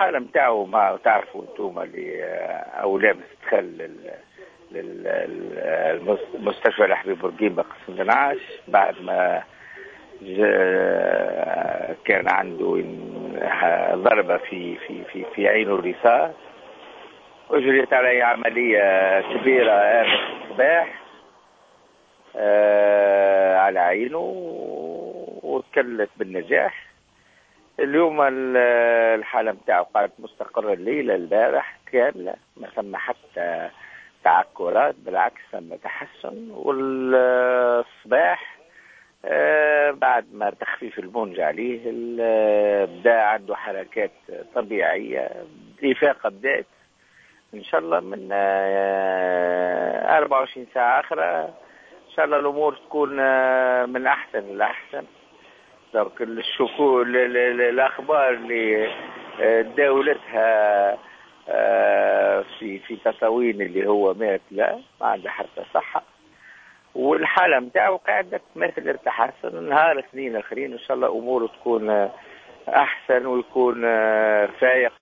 الحالة متاعه ما تعرفوا انتم اللي او لابس دخل المستشفى الحبيب بورقيبة قسم 12 بعد ما كان عنده ضربة في عينه اليسار، أجريت عليه عملية كبيرة آمس الصباح على عينه وتكلت بالنجاح. اليوم الحالة متاعه قاعدة مستقرة الليلة البارح كاملة، ما ثم حتى تعكرات، بالعكس ثم تحسن. والصباح بعد ما تخفيف المنج عليه بدا عنده حركات طبيعية، إفاقة بدأت إن شاء الله من 24 ساعة أخرى إن شاء الله الأمور تكون من أحسن لأحسن. لكن الأخبار اللي داولتها في تطاوين اللي هو مات، لا ما عنده حتى صحة، والحالة متاعه قاعدة تمثل التحسن. نهار اثنين اخرين ان شاء الله اموره تكون احسن ويكون فايق.